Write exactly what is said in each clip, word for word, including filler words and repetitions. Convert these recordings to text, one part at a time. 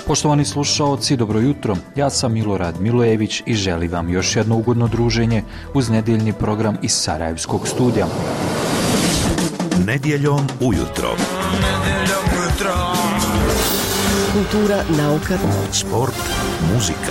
Poštovani slušaoci, dobro jutro. Ja sam Milorad Milojević i želim vam još jedno ugodno druženje uz nedjeljni program iz Sarajevskog studija. Nedjeljom ujutro. Nedjeljom ujutro. Kultura, nauka, sport, muzika.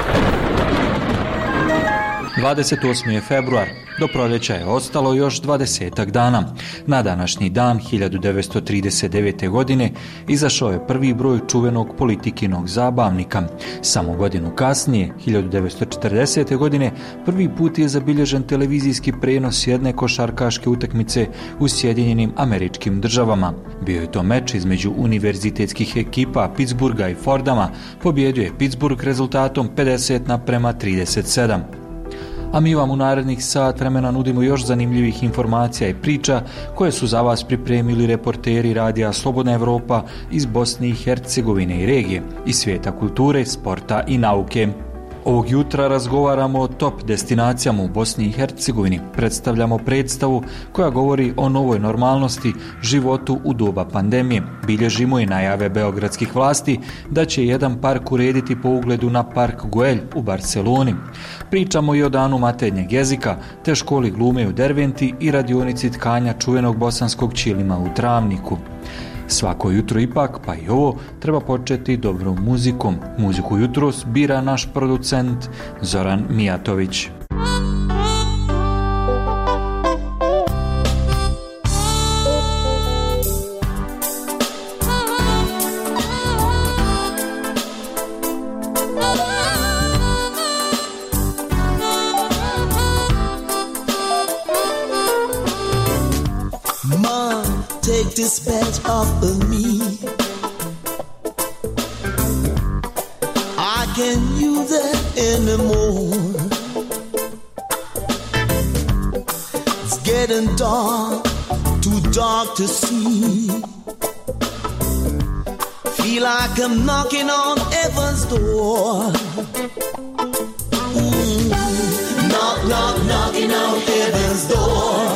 dvadeset osmi je februar. Do proljeća je ostalo još dvadesetak dana. Na današnji dan hiljadu devetsto trideset devete. godine izašao je prvi broj čuvenog Politikinog zabavnika. Samo godinu kasnije, hiljadu devetsto četrdesete. godine, prvi put je zabilježen televizijski prenos jedne košarkaške utakmice u Sjedinjenim Američkim Državama. Bio je to meč između univerzitetskih ekipa Pittsburgha i Fordama. Pobjedio je Pittsburgh rezultatom pedeset naprema trideset sedam. A mi vam u narednih sat vremena nudimo još zanimljivih informacija i priča koje su za vas pripremili reporteri radija Slobodna Evropa iz Bosne i Hercegovine i regije, iz svijeta kulture, sporta i nauke. Ovog jutra razgovaramo o top destinacijama u Bosni i Hercegovini. Predstavljamo predstavu koja govori o novoj normalnosti, životu u doba pandemije. Bilježimo i najave beogradskih vlasti da će jedan park urediti po ugledu na park Güell u Barceloni. Pričamo i o danu maternjeg jezika, te školi glume u Derventi i radionici tkanja čuvenog bosanskog ćilima u Travniku. Svako jutro ipak, pa i ovo, treba početi dobrom muzikom. Muziku jutros bira naš producent Zoran Mijatović. Take this badge off of me. I can't use it anymore. It's getting dark, too dark to see. Feel like I'm knocking on heaven's door. Mm. Knock, knock, knocking on heaven's door.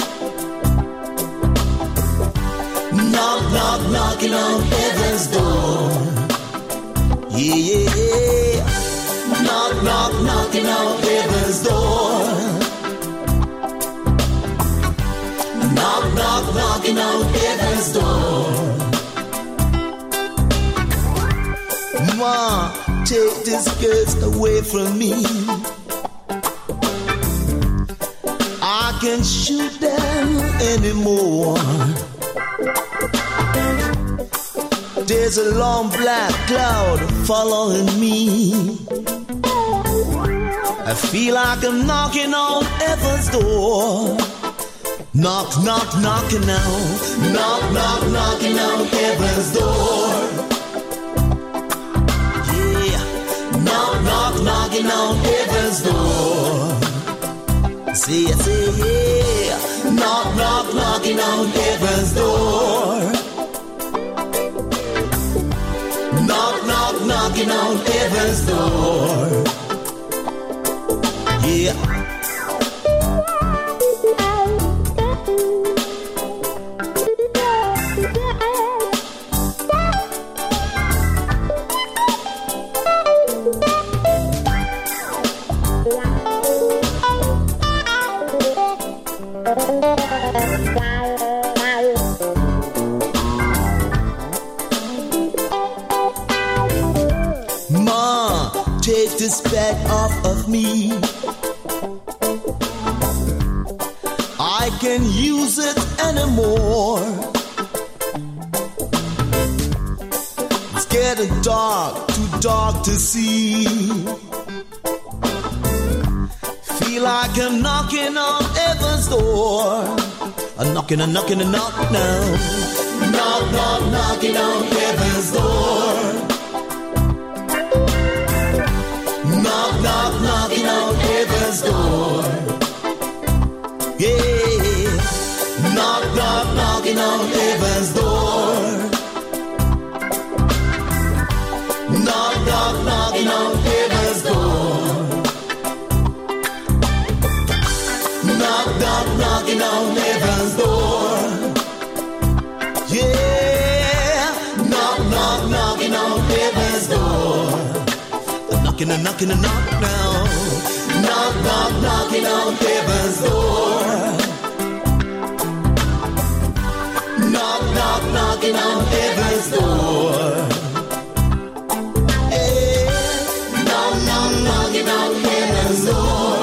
Knock, knock, knocking on heaven's door. Yeah, yeah, yeah. Knock, knock, knocking on heaven's door. Knock, knock, knocking on heaven's door. Ma, take these girls away from me. I can't shoot them anymore. There's a long black cloud following me. I feel like I'm knocking on heaven's door. Knock, knock, knocking now. Knock, knock, knocking on heaven's door. Yeah. Knock, knock, knocking on heaven's door. See, see, yeah. Knock, knock, knocking on heaven's door. Knock, knock, knocking on heaven's door. Yeah. Take this bag off of me. I can't use it anymore. It's getting dark, too dark to see. Feel like I'm knocking on heaven's door. I'm knocking, I'm knocking, I'm knocking now. Knock, knock, knocking on heaven's door. Knock, knock, knocking on heaven's door. Yeah. Knock, knock, knocking on heaven's door. Knock, knock, knocking on heaven's door. Knock, knock, knocking on heaven's door. Yeah. Knock, knock, knocking on heaven's door. knocking and knocking and knock now. Knock, knock, knocking on heaven's door. Knock, knock, knocking on heaven's door. Hey, knock, knock, knocking on heaven's door.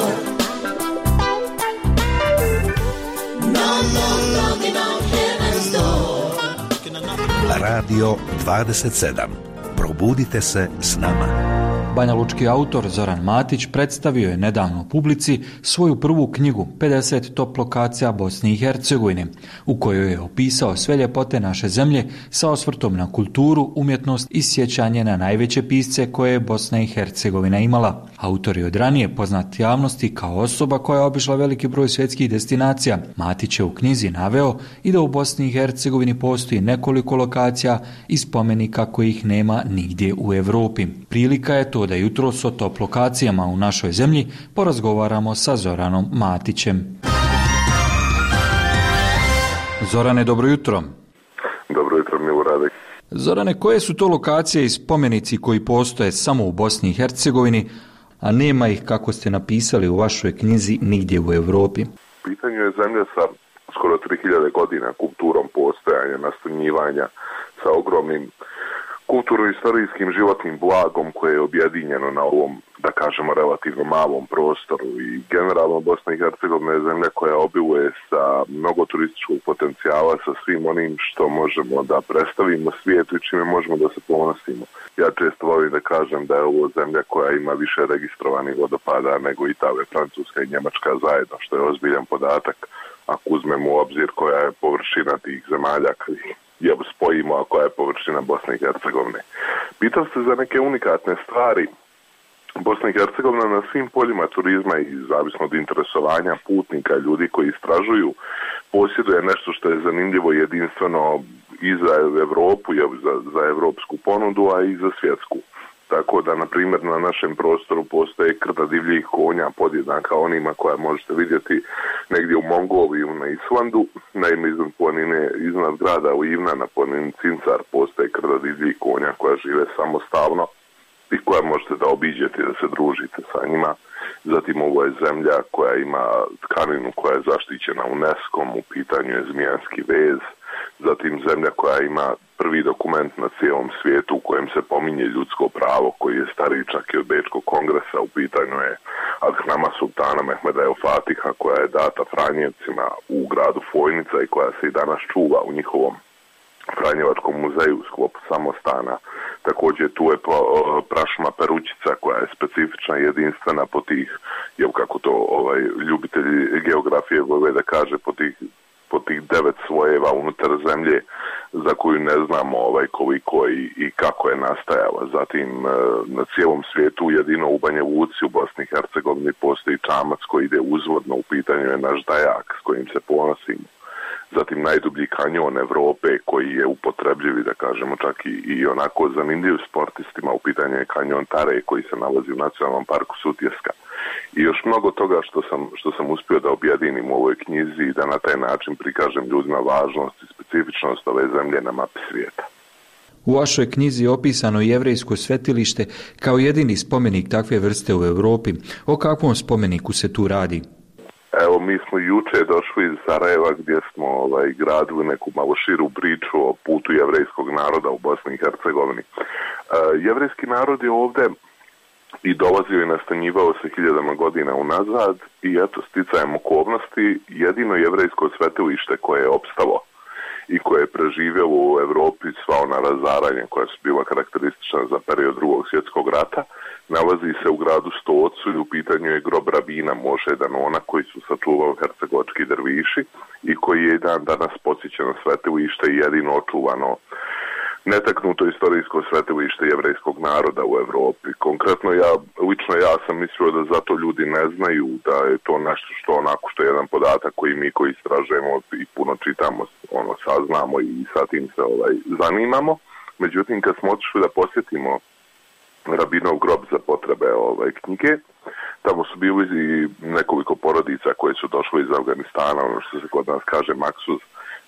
Knock, knock, knocking on heaven's door. Radio dvadeset sedam. Probudite se s nama. Banjalučki autor Zoran Matić predstavio je nedavno publici svoju prvu knjigu pedeset top lokacija Bosne i Hercegovine, u kojoj je opisao sve ljepote naše zemlje sa osvrtom na kulturu, umjetnost i sjećanje na najveće pisce koje je Bosna i Hercegovina imala. Autor je od ranije poznat javnosti kao osoba koja je obišla veliki broj svjetskih destinacija. Matić je u knjizi naveo i da u Bosni i Hercegovini postoji nekoliko lokacija i spomenika kojih nema nigdje u Europi. Prilika je to da jutros o top lokacijama u našoj zemlji porazgovaramo sa Zoranom Matićem. Zorane, dobro jutro. Dobro jutro, Milorade. Zorane, koje su to lokacije i spomenici koji postoje samo u Bosni i Hercegovini, a nema ih, kako ste napisali u vašoj knjizi, nigdje u Europi? U pitanju je zemlja sa skoro tri hiljade godina kulturom postojanja, nastanjivanja, sa ogromnim kulturno-istorijskim životnim blagom koje je objedinjeno na ovom, da kažemo, relativno malom prostoru. I generalno Bosna i Hercegovina je zemlja koja obiluje sa mnogo turističkog potencijala, sa svim onim što možemo da predstavimo svijetu i čime možemo da se ponosimo. Ja često volim da kažem da je ovo zemlja koja ima više registrovanih vodopada nego Italija, Francuska i Njemačka zajedno, što je ozbiljan podatak ako uzmemo u obzir koja je površina tih zemalja je spojimo, a koja je površina Bosne i Hercegovine. Pitao ste za neke unikatne stvari. Bosna i Hercegovina na svim poljima turizma i zavisno od interesovanja putnika, ljudi koji istražuju, posjeduje nešto što je zanimljivo i jedinstveno i za Europu, za, za evropsku ponudu, a i za svjetsku. Tako da, na primjer, na našem prostoru postoje krda divljih konja podjednaka onima koja možete vidjeti negdje u Mongoliji, na Islandu. Naime, iznad planine, iznad grada u Ivna, na planini Cincar, postoje krda divljih konja koja žive samostalno i koja možete da obiđete, da se družite sa njima. Zatim, ovo je zemlja koja ima tkaninu koja je zaštićena UNESCO-om, u pitanju je zmijanski vez. Zatim zemlja koja ima prvi dokument na cijelom svijetu u kojem se pominje ljudsko pravo, koji je stariji čak i od Bečkog kongresa. U pitanju je Adhnama sultana Mehmeda el Fatiha, koja je data Franjevcima u gradu Fojnica i koja se i danas čuva u njihovom Franjevačkom muzeju u sklopu samostana. Također tu je prašuma Perućica koja je specifična i jedinstvena po tih, jel kako to ovaj, ljubitelji geografije vole da kaže, po tih po tih devet slojeva unutar zemlje za koju ne znamo ovaj koliko i, i kako je nastajala. Zatim na cijelom svijetu jedino u Banja Luci u Bosni i Hercegovini postoji čamac koji ide uzvodno, u pitanju je naš Dajak s kojim se ponosimo. Zatim najdublji kanjon Evrope koji je upotrebljiv, da kažemo čak i, i onako zanimljiv sportistima, u pitanju je kanjon Tare koji se nalazi u Nacionalnom parku Sutjeska. I još mnogo toga što sam, što sam uspio da objedinim u ovoj knjizi i da na taj način prikažem ljudima važnost i specifičnost ove zemlje na mapi svijeta. U vašoj knjizi je opisano jevrejsko svetilište kao jedini spomenik takve vrste u Europi. O kakvom spomeniku se tu radi? Evo, mi smo juče došli iz Sarajeva gdje smo ovaj, gradili neku malo širu priču o putu jevrejskog naroda u Bosni i Hercegovini. E, jevrejski narod je ovdje i dolazio i nastanjivao se hiljadama godina unazad i eto, sticajem okolnosti, jedino jevrejsko svetilište koje je opstalo i koje je preživjelo u Europi sva ona razaranja koja su bila karakteristična za period Drugog svjetskog rata, nalazi se u gradu Stocu i u pitanju je grob rabina Moše Danona koji su sačuvali hercegovački derviši i koji je dan danas podsjećano svetilište i jedino očuvano netaknuto istorijsko svetilište jevrejskog naroda u Europi. Konkretno ja, lično ja sam mislio da zato ljudi ne znaju da je to nešto što onako što je jedan podatak koji mi koji istražujemo i puno čitamo, ono saznamo i sa tim se ovaj, zanimamo. Međutim, kad smo otišli da posjetimo rabinov grob za potrebe ovaj, knjige, tamo su bili i nekoliko porodica koje su došle iz Afganistana, ono što se kod nas kaže maksuz,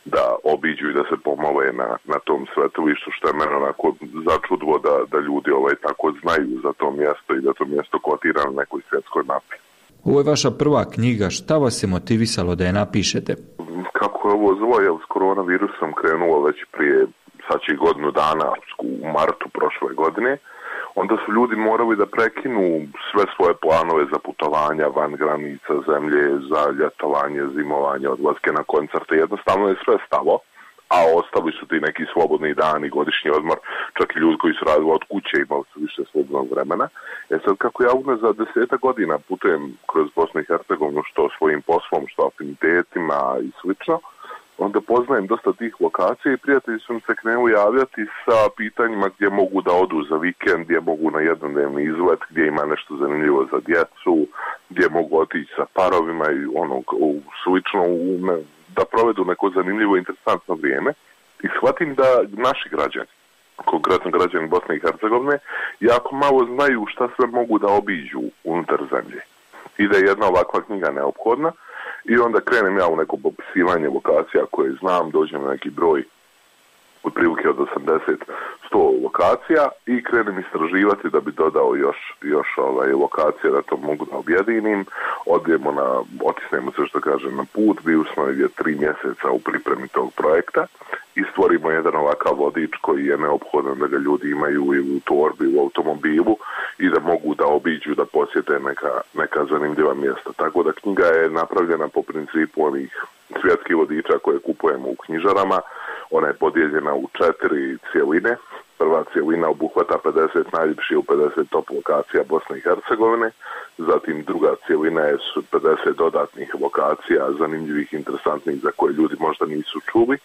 da obiđu i da se pomole na, na tom svetovištu, što je mene onako začudilo da, da ljudi ovaj tako znaju za to mjesto i da to mjesto kotira na nekoj svjetskoj mapi. Ovo je vaša prva knjiga, šta vas je motivisalo da je napišete? Kako je ovo zlo, je s koronavirusom krenulo već prije sači godinu dana, u martu prošle godine, onda su ljudi morali da prekinu sve svoje planove za putovanja van granica zemlje, za ljetovanje, zimovanje, odlaske na koncerte. Jednostavno je sve stalo, a ostali su ti neki slobodni dani, godišnji odmor, čak i ljudi koji su radili od kuće imali su više slobodnog vremena. E sad, kako ja unazad deseta godina putujem kroz Bosnu i Hercegovinu, što svojim poslom, što afinitetima i slično, onda poznajem dosta tih lokacija i prijatelji su mi se krenuli javljati sa pitanjima gdje mogu da odu za vikend, gdje mogu na jednodnevni izlet, gdje ima nešto zanimljivo za djecu, gdje mogu otići sa parovima i ono, u, slično, u, ne, da provedu neko zanimljivo i interesantno vrijeme. I shvatim da naši građani, konkretno građani Bosne i Hercegovine, jako malo znaju šta sve mogu da obiđu unutar zemlje. I da je jedna ovakva knjiga neophodna. I onda krenem ja u neko popisivanje lokacija koje znam, dođem na neki broj otprilike od osamdeset do sto lokacija i krenem istraživati da bi dodao još, još ovaj, lokacije da to mogu da objedinim. Odijemo na, otisnemo se što kaže na put, bili smo negdje tri mjeseca u pripremi tog projekta i stvorimo jedan ovakav vodič koji je neophodan da ga ljudi imaju i u torbi, u automobilu i da mogu da obiđu, da posjete neka, neka zanimljiva mjesta. Tako da knjiga je napravljena po principu onih svjetskih vodiča koje kupujemo u knjižarama. Ona je podijeljena u četiri cjeline. Prva cjelina obuhvata pedeset najljepših u pedeset top lokacija Bosne i Hercegovine. Zatim druga cjelina je pedeset dodatnih lokacija, zanimljivih, interesantnih, za koje ljudi možda nisu čuli,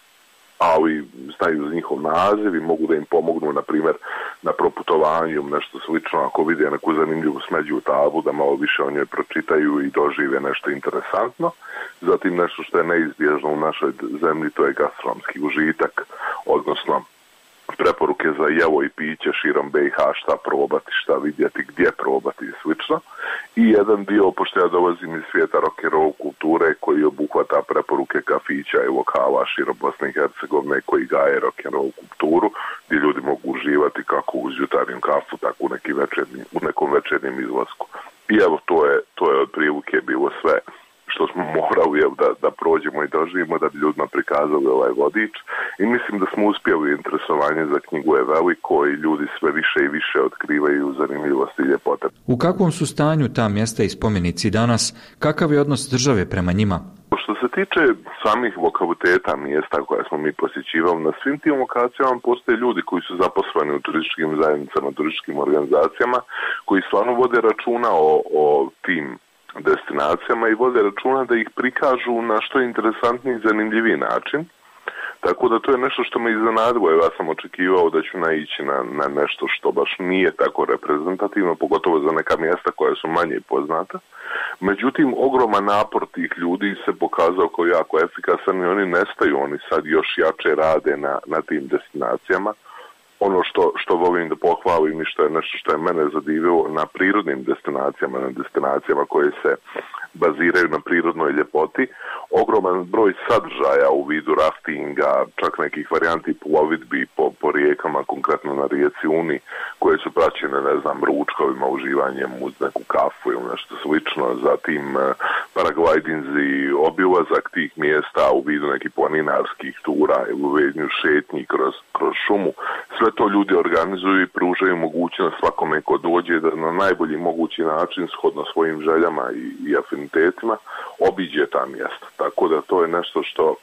ali znaju za njihov naziv i mogu da im pomognu, na primjer, na proputovanju, nešto slično, ako vide neku zanimljivu smeđu tablu, da malo više o njoj pročitaju i dožive nešto interesantno. Zatim nešto što je neizbježno u našoj zemlji, to je gastronomski užitak, odnosno preporuke za jelo i piće širom B i H, šta probati, šta vidjeti, gdje probati i slično. I jedan dio, pošto ja dolazim iz svijeta rock'n'roll kulture, koji obuhvata preporuke kafića i lokala širom Bosne i Hercegovine koji gaje rock'n'roll kulturu, gdje ljudi mogu uživati kako uz jutarnju kafu, tako u, neki večernji, u nekom večernjem izlasku. I evo, to je, to je otprilike bilo sve što smo morali da, da prođemo i doživimo da bi ljudima prikazali ovaj vodič i mislim da smo uspjeli. Interesovanje za knjigu je veliko i ljudi sve više i više otkrivaju zanimljivosti i ljepote. U kakvom su stanju ta mjesta i spomenici danas? Kakav je odnos države prema njima? Što se tiče samih lokaliteta, mjesta koje smo mi posjećivali, na svim tim lokacijama postoje ljudi koji su zaposleni u turističkim zajednicama, turističkim organizacijama, koji stvarno vode računa o, o tim destinacijama i vode računa da ih prikažu na što interesantniji i zanimljiviji način. Tako da to je nešto što me iznenadilo. Ja sam očekivao da ću naići na, na nešto što baš nije tako reprezentativno, pogotovo za neka mjesta koja su manje poznata. Međutim, ogroman napor tih ljudi se pokazao kao jako efikasan i oni nestaju, oni sad još jače rade na, na tim destinacijama. Ono što, što volim da pohvalim i što je nešto što je mene zadivilo na prirodnim destinacijama, na destinacijama koje se baziraju na prirodnoj ljepoti, ogroman broj sadržaja u vidu raftinga, čak nekih varijanti plovidbi po, po rijekama, konkretno na rijeci Uni, koje su praćene, ne znam, ručkovima, uživanjem uz neku kafu ili nešto slično, zatim paraglidinzi, obilazak tih mjesta u vidu nekih planinarskih tura ili u vidu šetnji kroz, kroz šumu. Sve to ljudi organizuju i pružaju mogućnost svakome ko dođe da na najbolji mogući način, shodno svojim željama i, i afinitetima, obiđe ta mjesta. Tako da to je nešto što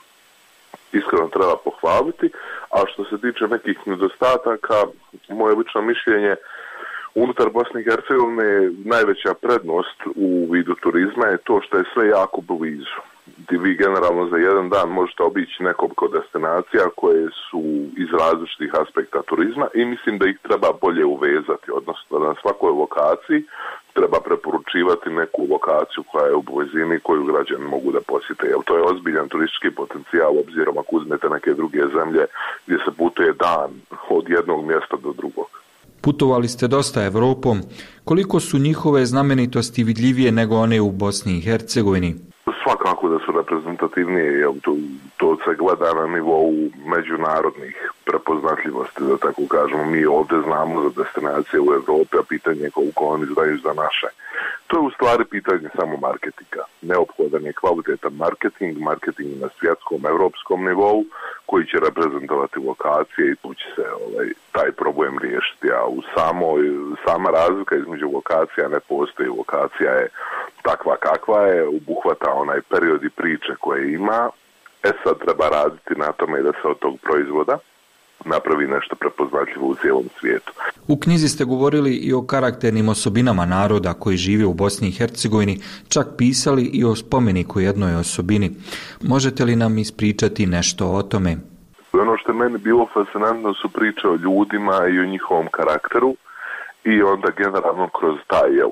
iskreno treba pohvaliti. A što se tiče nekih nedostataka, moje lično mišljenje, unutar Bosne i Hercegovine najveća prednost u vidu turizma je to što je sve jako blizu. Vi generalno za jedan dan možete obići nekoliko destinacija koje su iz različitih aspekta turizma i mislim da ih treba bolje uvezati, odnosno na svakoj lokaciji treba preporučivati neku lokaciju koja je u blizini koju građani mogu da posjete. Jer to je ozbiljan turistički potencijal obzirom ako uzmete neke druge zemlje gdje se putuje dan od jednog mjesta do drugog. Putovali ste dosta Evropom. Koliko su njihove znamenitosti vidljivije nego one u Bosni i Hercegovini? svakako da su reprezentativnije, jer to, to se gleda na nivou međunarodnih prepoznatljivosti, da tako kažemo. Mi ovdje znamo za destinacije u Europi, a pitanje koliko oni znaju za naše. To je u stvari pitanje samo marketinga. Neophodan je kvalitetan marketing, marketing na svjetskom, evropskom nivou, koji će reprezentovati lokacije i tu će se ovaj, taj problem riješiti. A u samoj, sama razlika između lokacija ne postoji. Lokacija je takva kakva je, obuhvata onaj period i priče koje ima. E sad treba raditi na tome da se od tog proizvoda napravi nešto prepoznatljivo u cijelom svijetu. U knjizi ste govorili i o karakternim osobinama naroda koji žive u Bosni i Hercegovini, čak pisali i o spomeniku jednoj osobini. Možete li nam ispričati nešto o tome? Ono što je meni bilo fascinantno su priče o ljudima i o njihovom karakteru i onda generalno kroz taj, jel,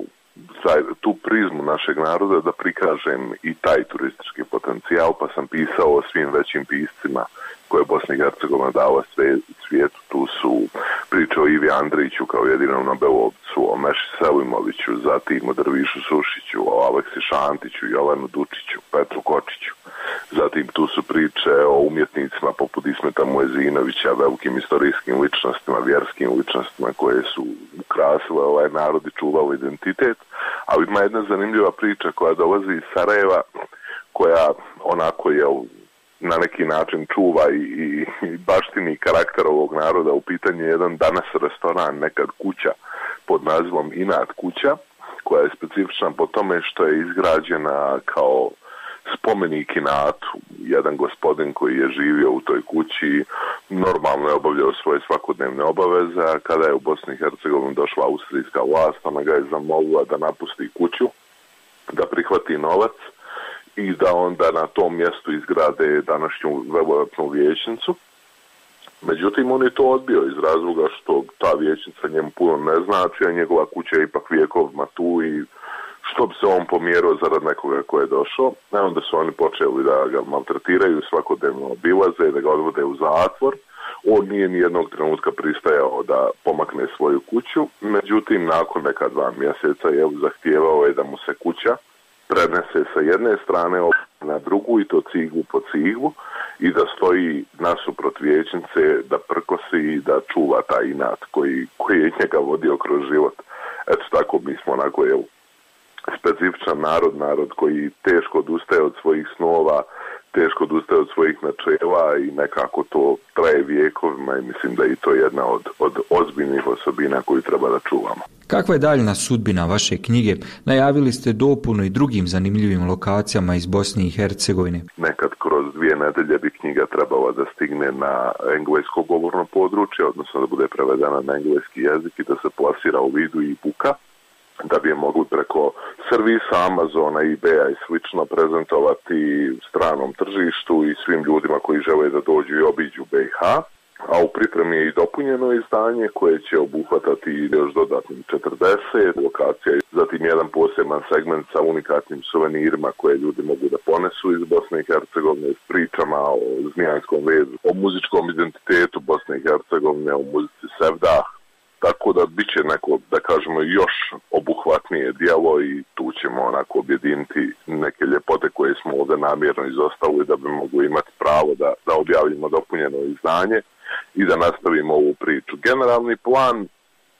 tu prizmu našeg naroda da prikažem i taj turistički potencijal, pa sam pisao o svim većim piscima koje je Bosna i Hercegovina dala svijetu. Tu su priče o Ivi Andriću kao jedinom Nobelovcu, o Meši Selimoviću, zatim o Drvišu Sušiću, o Aleksi Šantiću, Jovanu Dučiću, Petru Kočiću. Zatim tu su priče o umjetnicima poput Ismeta Muezinovića, velikim istorijskim ličnostima, vjerskim ličnostima koje su ukrasile ovaj narod i čuvali identitet. Ali ima jedna zanimljiva priča koja dolazi iz Sarajeva, koja onako je na neki način čuva i, i, i baštini karakter ovog naroda. U pitanju je jedan danas restoran, nekad kuća pod nazivom Inat kuća, koja je specifična po tome što je izgrađena kao spomenik Inatu. Jedan gospodin koji je živio u toj kući normalno je obavljao svoje svakodnevne obaveze, a kada je u Bosni i Hercegovini došla austrijska vlast, ona ga je zamolila da napusti kuću, da prihvati novac i da onda na tom mjestu izgrade današnju velelepnu vijećnicu. Međutim, on je to odbio iz razloga što ta vijećnica njemu puno ne znači, a njegova kuća je ipak vijekovima tu i što bi se on pomjerao zarad nekoga ko je došao. A onda su oni počeli da ga maltretiraju, svakodnevno obilaze, da ga odvode u zatvor. On nije ni jednog trenutka pristajao da pomakne svoju kuću, međutim, nakon neka dva mjeseca je zahtijevao je da mu se kuća prenese sa jedne strane na drugu i to ciglu po ciglu i da stoji nasuprot vijećnice, da prkosi i da čuva taj inat koji, koji je njega vodio kroz život. Eto tako mi smo onako jel, specifičan narod, narod koji teško odustaje od svojih snova, teško odustaje od svojih načela i nekako to traje vijekovima i mislim da je i to jedna od, od ozbiljnih osobina koju treba da čuvamo. Kakva je daljna sudbina vaše knjige? Najavili ste dopunu i drugim zanimljivim lokacijama iz Bosne i Hercegovine. Nekad kroz dvije nedelje bi knjiga trebala da stigne na englesko govorno područje, odnosno da bude prevedena na engleski jezik i da se plasira u vidu e-booka, da bi je mogli preko servisa Amazona, eBaya i slično prezentovati stranom tržištu i svim ljudima koji žele da dođu i obiđu B i H. A u pripremi je i dopunjeno izdanje koje će obuhvatati još dodatnim četrdeset lokacija. Zatim jedan poseban segment sa unikatnim suvenirima koje ljudi mogu da ponesu iz Bosne i Hercegovine, s pričama o zmijanskom vezu, o muzičkom identitetu Bosne i Hercegovine, o muzici Sevdah. Tako da bit će neko, da kažemo, još obuhvatnije djelo i tu ćemo onako objediniti neke ljepote koje smo ovdje namjerno izostavili da bi mogli imati pravo da, da objavimo dopunjeno izdanje i da nastavimo ovu priču. Generalni plan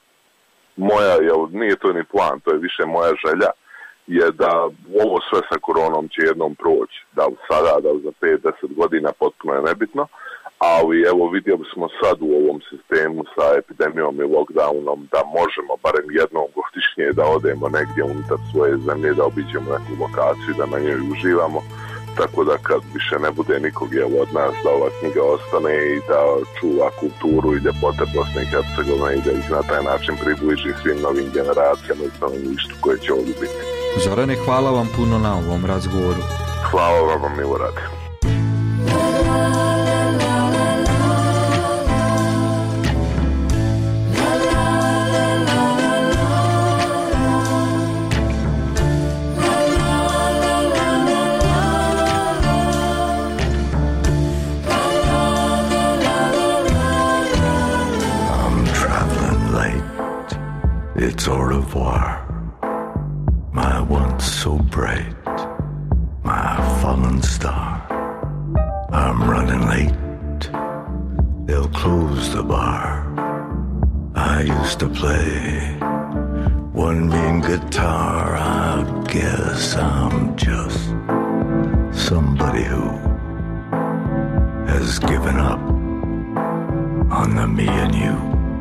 moja, jel, nije to ni plan, to je više moja želja, je da ovo sve sa koronom će jednom proći. Da li sada, da li za pet do deset godina, potpuno je nebitno. Ali evo vidjeli smo sad u ovom sistemu sa epidemijom i lockdownom da možemo barem jednom godišnje da odemo negdje unutar svoje zemlje, da obiđemo neku lokaciju, da na njoj uživamo. Tako da kad više ne bude nikog jel, od nas da ova knjiga ostane i da čuva kulturu i ljepote Bosne i Hercegovine i da ih na taj način približi svim novim generacijama i stanovništvu koje će ovdje biti. Zorane, hvala vam puno na ovom razgovoru. Hvala vam, Milorade. It's au revoir, my once so bright, my I used to play one mean guitar. I guess I'm just somebody who has given up on the me and you.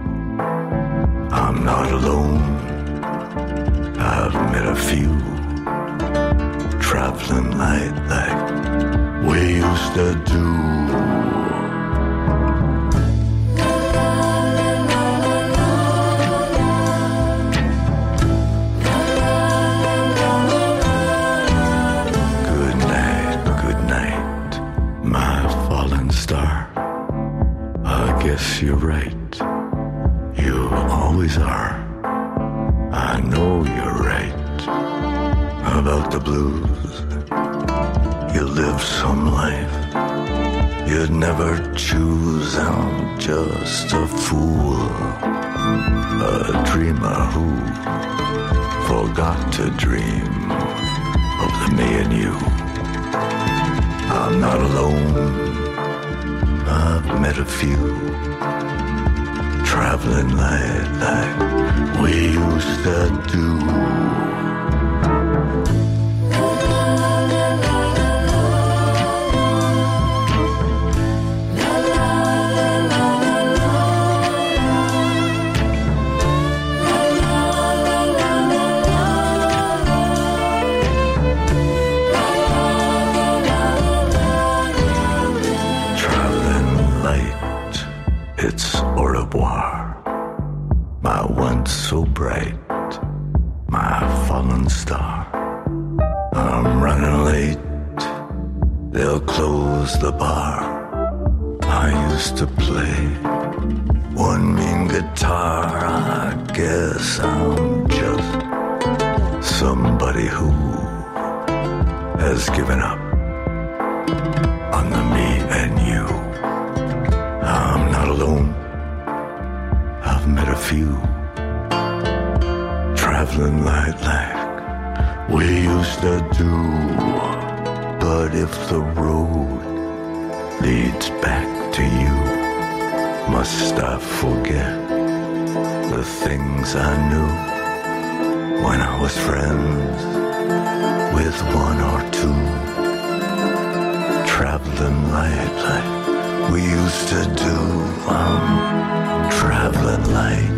I'm not alone. I've met a few traveling light like we used to do. Good night, good night, my fallen star. I guess you're right. You always are. I know you're right about the blues. You live some life you'd never choose. I'm just a fool, a dreamer who forgot to dream of the me and you. I'm not alone. I've met a few traveling light like we used to do. So bright, my fallen star. I'm running late, they'll close the bar. I used to play one mean guitar. I guess I'm just somebody who has given up on the me and you. I'm not alone. I've met a few traveling light like we used to do. But if the road leads back to you, must I forget the things I knew when I was friends with one or two? Traveling light like we used to do. I'm traveling light.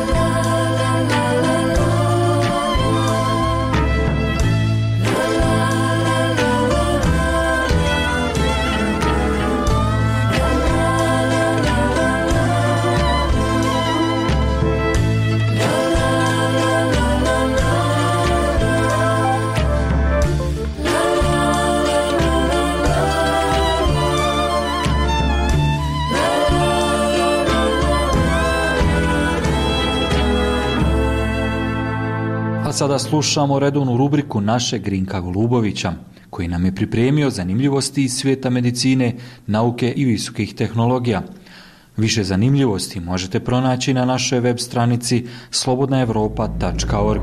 Sada slušamo redovnu rubriku našeg Grinka Golubovića, koji nam je pripremio zanimljivosti iz svijeta medicine, nauke i visokih tehnologija. Više zanimljivosti možete pronaći na našoj web stranici slobodna europa tačka org.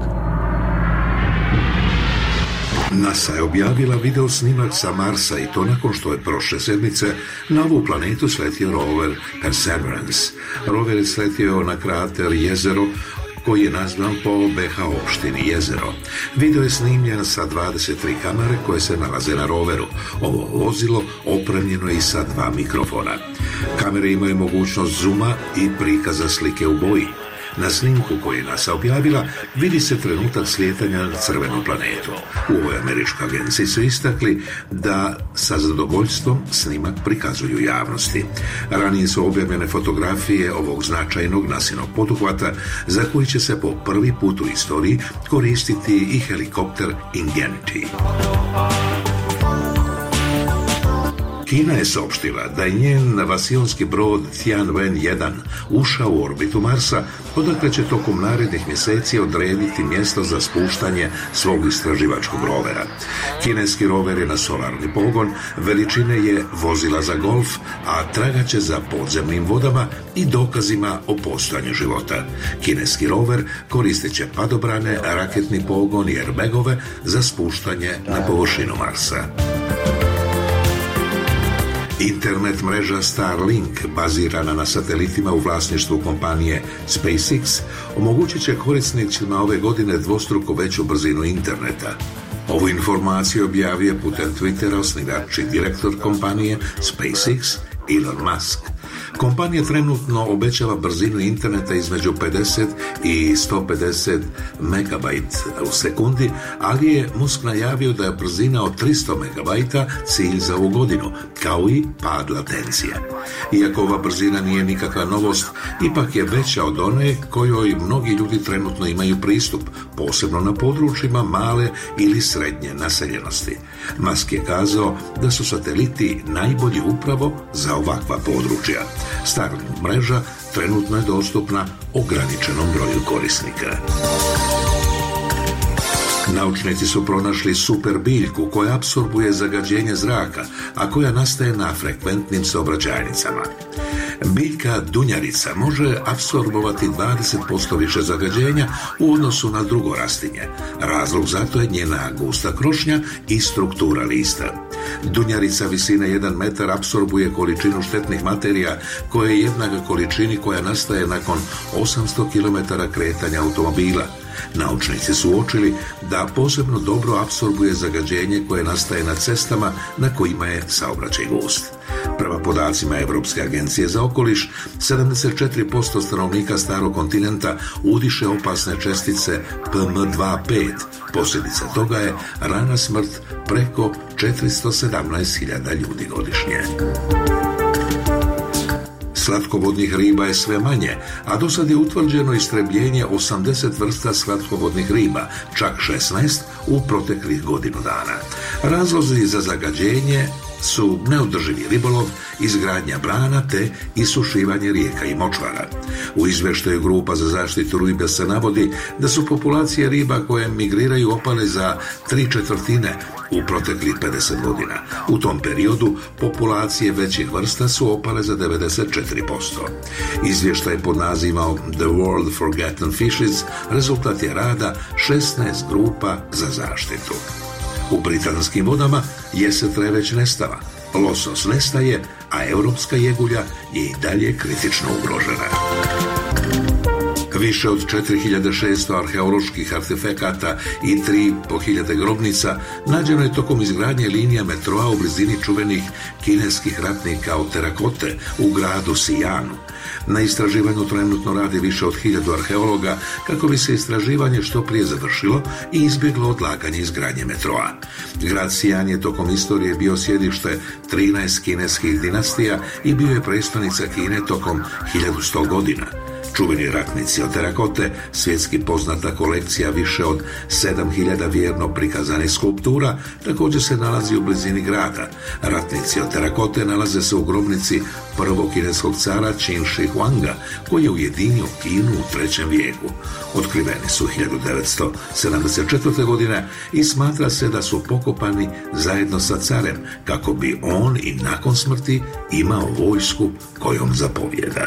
NASA je objavila video snimak sa Marsa i to nakon što je prošle sedmice na ovu planetu sletio rover Perseverance. Rover je sletio na krater Jezero, koji je nazvan po be ha opštini Jezero. Video je snimljen sa dvadeset tri kamere koje se nalaze na roveru. Ovo vozilo opremljeno je i sa dva mikrofona. Kamere imaju mogućnost zooma i prikaza slike u boji. Na snimku koji je NASA objavila vidi se trenutak slijetanja na crvenu planetu. U ovoj američkoj agenciji su istakli da sa zadovoljstvom snimak prikazuju javnosti. Ranije su objavljene fotografije ovog značajnog nasinog poduhvata za koji će se po prvi put u istoriji koristiti i helikopter Ingenuity. Kina je saopštila da je njen vasionski brod Tianwen jedan ušao u orbitu Marsa, odakle će tokom narednih mjeseci odrediti mjesto za spuštanje svog istraživačkog rovera. Kineski rover je na solarni pogon, veličine je vozila za golf, a tragaće za podzemnim vodama i dokazima o postojanju života. Kineski rover koristit će padobrane, raketni pogon i airbagove za spuštanje na površinu Marsa. Internet mreža Starlink, bazirana na satelitima u vlasništvu kompanije SpaceX, omogućit će korisnicima ove godine dvostruko veću brzinu interneta. Ovu informaciju objavio je putem Twittera osnivač i direktor kompanije SpaceX Elon Musk. Kompanija trenutno obećava brzinu interneta između pedeset i sto pedeset megabajta u sekundi, ali je Musk najavio da je brzina od tristo megabajta cilj za ovu godinu, kao i pad latencije. Iako ova brzina nije nikakva novost, ipak je veća od one kojoj mnogi ljudi trenutno imaju pristup, posebno na područjima male ili srednje naseljenosti. Musk je kazao da su sateliti najbolji upravo za ovakva područja. Starlink mreža trenutno je dostupna ograničenom broju korisnika. Naučnici su pronašli super biljku koja apsorbuje zagađenje zraka, a koja nastaje na frekventnim saobraćajnicama. Biljka dunjarica može apsorbovati dvadeset posto više zagađenja u odnosu na drugo rastinje. Razlog za to je njena gusta krošnja i struktura lista. Dunjarica visine jedan metar apsorbuje količinu štetnih materija koja je jednaka količini koja nastaje nakon osamsto kilometara kretanja automobila. Naučnici su uočili da posebno dobro apsorbuje zagađenje koje nastaje na cestama na kojima je saobraćaj gust. Prema podacima Europske agencije za okoliš, sedamdeset četiri posto stanovnika starog kontinenta udiše opasne čestice P M dva pet. Posljedica toga je rana smrt preko četiristo sedamnaest hiljada ljudi godišnje. Slatkovodnih riba je sve manje, a do sad je utvrđeno istrebljenje osamdeset vrsta slatkovodnih riba, čak šesnaest u proteklih godinu dana. Razlozi za zagađenje su neodrživi ribolov, izgradnja brana te isušivanje rijeka i močvara. U izvještaju Grupa za zaštitu ribe se navodi da su populacije riba koje migriraju opale za tri četvrtine u proteklih pedeset godina. U tom periodu populacije većih vrsta su opale za devedeset četiri posto. Izvještaj pod nazivom The World Forgotten Fishes rezultat je rada šesnaest grupa za zaštitu. U britanskim vodama jesetra već nestala, losos nestaje, a europska jegulja je i dalje kritično ugrožena. Više od četiri hiljade šesto arheoloških artefekata i tri i po hiljade grobnica nađeno je tokom izgradnje linija metroa u blizini čuvenih kineskih ratnika od terakote u gradu Sijanu. Na istraživanju trenutno radi više od hiljadu arheologa kako bi se istraživanje što prije završilo i izbjeglo odlaganje izgradnje metroa. Grad Sijan je tokom istorije bio sjedište trinaest kineskih dinastija i bio je prestolnica Kine tokom hiljadu sto godina. Čuveni ratnici od terakote, svjetski poznata kolekcija više od sedam hiljada vjerno prikazanih skulptura, također se nalazi u blizini grada. Ratnici od terakote nalaze se u grobnici prvog kineskog cara Qin Shi Huanga, koji je ujedinio Kinu u trećem vijeku. Otkriveni su hiljadu devetsto sedamdeset četvrte. godine i smatra se da su pokopani zajedno sa carem, kako bi on i nakon smrti imao vojsku kojom zapovjeda.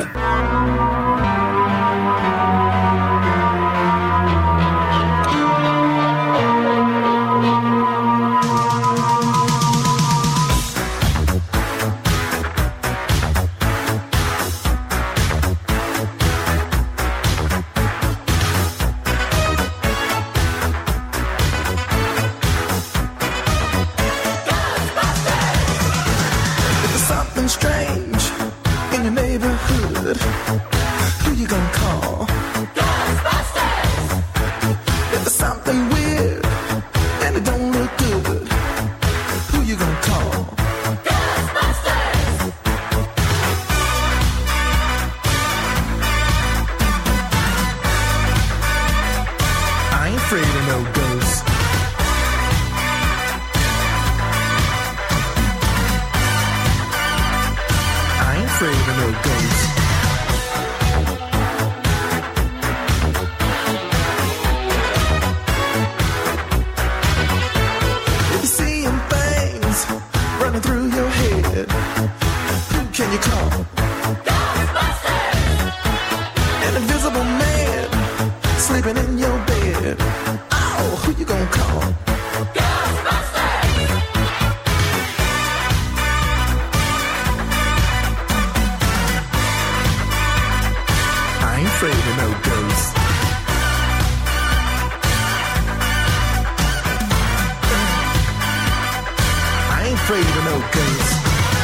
afraid of no ghosts.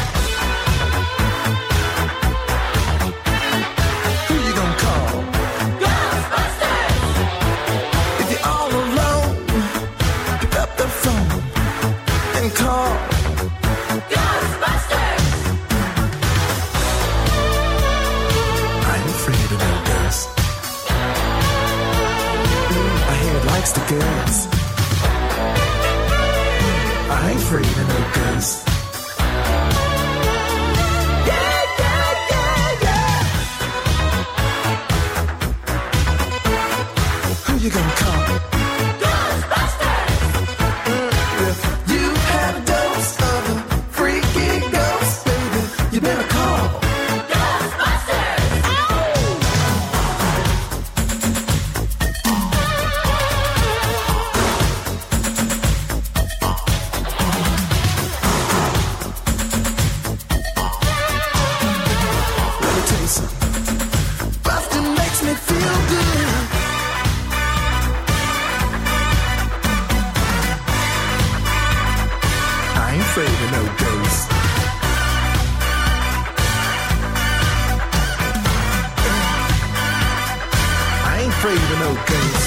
Who you gonna call? Ghostbusters! If you're all alone, pick up the phone and call Ghostbusters! I ain't afraid of no ghosts. My head likes the girls. I ain't afraid of no ghosts. Yeah, yeah, yeah, yeah. Who you gonna call? Ghostbusters! If you had a dose of a freaky ghost, baby, you better call Ghostbusters! Bustin' makes me feel good. I ain't afraid of no ghosts. I ain't afraid of no ghosts.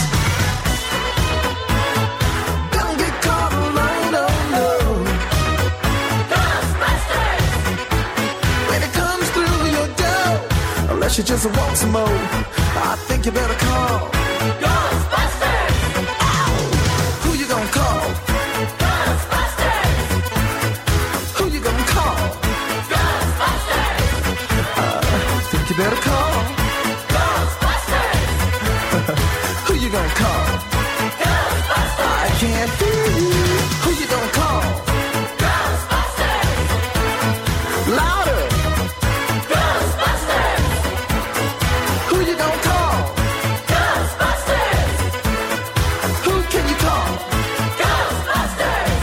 Don't get caught alone, no, no. Ghostbusters! When it comes through your door, unless you just want some more, I think you better call Ghostbusters! Ow! Who you gonna call? Ghostbusters! Who you gonna call? Ghostbusters! I think you better call Ghostbusters! Who you gonna call? Ghostbusters! I can't hear you. Who you gonna call? Ghostbusters! Louder! Ghostbusters! Who you gonna call? Ghostbusters! Who can you call? Ghostbusters!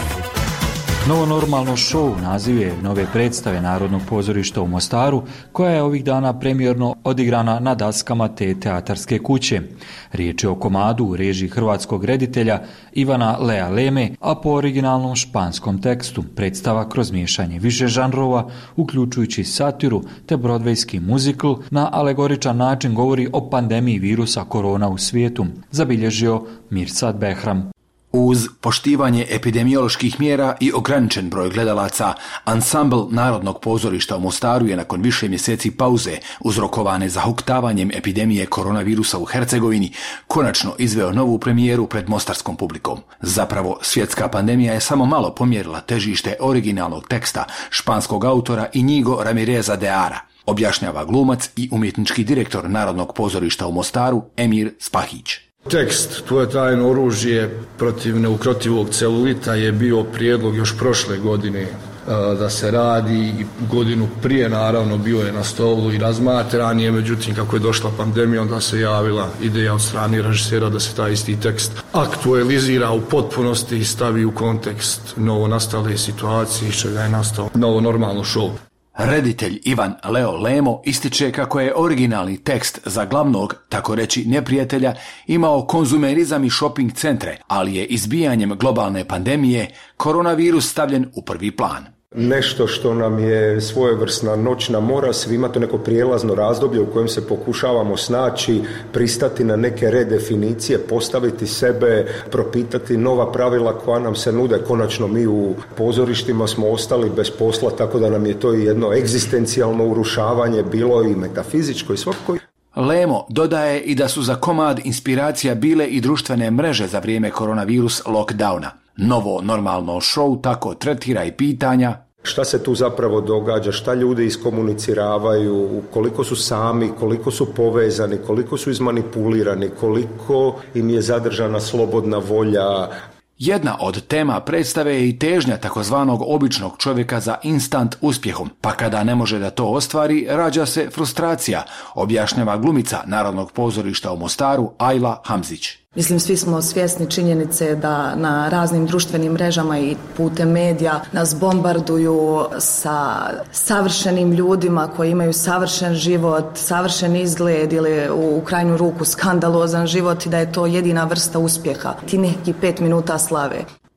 Novo normalno show naziv je nove predstave Narodnog pozorišta u Mostaru, koja je ovih dana premijerno odigrana na daskama te teatarske kuće. Riječ je o komadu u režiji hrvatskog reditelja Ivana Lea Leme, a po originalnom španskom tekstu. Predstava kroz miješanje više žanrova, uključujući satiru te brodvejski muzikl, na alegoričan način govori o pandemiji virusa korona u svijetu, zabilježio Mirsad Behram. Uz poštivanje epidemioloških mjera i ograničen broj gledalaca, ansambl Narodnog pozorišta u Mostaru je nakon više mjeseci pauze uzrokovane zahuktavanjem epidemije koronavirusa u Hercegovini konačno izveo novu premijeru pred mostarskom publikom. Zapravo, svjetska pandemija je samo malo pomjerila težište originalnog teksta španskog autora Iñigo Ramireza de Ara, objašnjava glumac i umjetnički direktor Narodnog pozorišta u Mostaru Emir Spahić. Tekst Tvoje tajno oružje protiv neukrotivog celulita je bio prijedlog još prošle godine da se radi i godinu prije naravno bio je na stolu i razmatran je, međutim kako je došla pandemija onda se javila ideja od strane režisera da se taj isti tekst aktualizira u potpunosti i stavi u kontekst novo nastale situacije iz čega je nastao novo normalno show. Reditelj Ivan Leo Lemo ističe kako je originalni tekst za glavnog, tako reći neprijatelja, imao konzumerizam i shopping centre, ali je izbijanjem globalne pandemije koronavirus stavljen u prvi plan. Nešto što nam je svojevrsna noćna mora, svima to neko prijelazno razdoblje u kojem se pokušavamo snaći, pristati na neke redefinicije, postaviti sebe, propitati nova pravila koja nam se nude. Konačno mi u pozorištima smo ostali bez posla, tako da nam je to jedno egzistencijalno urušavanje bilo i metafizičko i svakako. Lemo dodaje i da su za komad inspiracija bile i društvene mreže za vrijeme koronavirus lockdowna. Novo normalno show tako tretira i pitanja šta se tu zapravo događa, šta ljudi iskomuniciravaju, koliko su sami, koliko su povezani, koliko su izmanipulirani, koliko im je zadržana slobodna volja. Jedna od tema predstave je i težnja takozvanog običnog čovjeka za instant uspjehom, pa kada ne može da to ostvari, rađa se frustracija, objašnjava glumica Narodnog pozorišta u Mostaru Ajla Hamzić. Mislim, svi smo svjesni činjenice da na raznim društvenim mrežama i putem medija nas bombarduju sa savršenim ljudima koji imaju savršen život, savršen izgled ili u krajnju ruku skandalozan život i da je to jedina vrsta uspjeha. Ti neki pet minuta slave.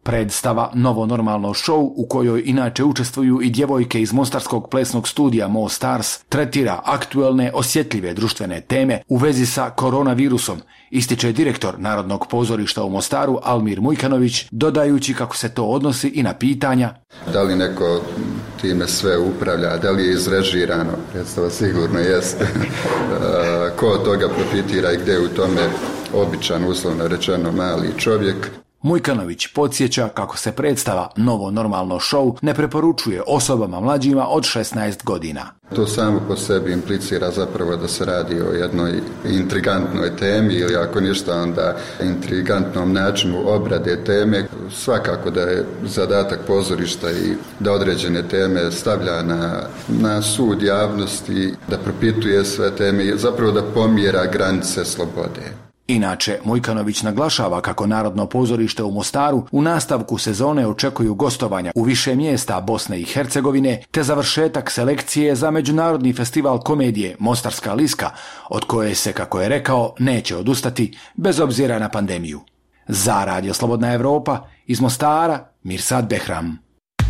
Predstava Novo normalno show, u kojoj inače učestvuju i djevojke iz mostarskog plesnog studija Mo Stars, tretira aktuelne, osjetljive društvene teme u vezi sa koronavirusom, ističe direktor Narodnog pozorišta u Mostaru Almir Mujkanović, dodajući kako se to odnosi i na pitanja: da li neko time sve upravlja, da li je izrežirano, predstava sigurno jeste, ko od toga profitira i gdje u tome običan, uslovno rečeno, mali čovjek. Mujkanović podsjeća kako se predstava Novo normalno show ne preporučuje osobama mlađima od šesnaest godina. To samo po sebi implicira zapravo da se radi o jednoj intrigantnoj temi ili ako ništa onda intrigantnom načinu obrade teme. Svakako da je zadatak pozorišta i da određene teme stavlja na, na sud javnosti, da propituje sve teme i zapravo da pomjera granice slobode. Inače, Mujkanović naglašava kako Narodno pozorište u Mostaru u nastavku sezone očekuju gostovanja u više mjesta Bosne i Hercegovine te završetak selekcije za Međunarodni festival komedije Mostarska Liska, od koje se, kako je rekao, neće odustati bez obzira na pandemiju. Za Radio Slobodna Evropa, iz Mostara, Mirsad Behram.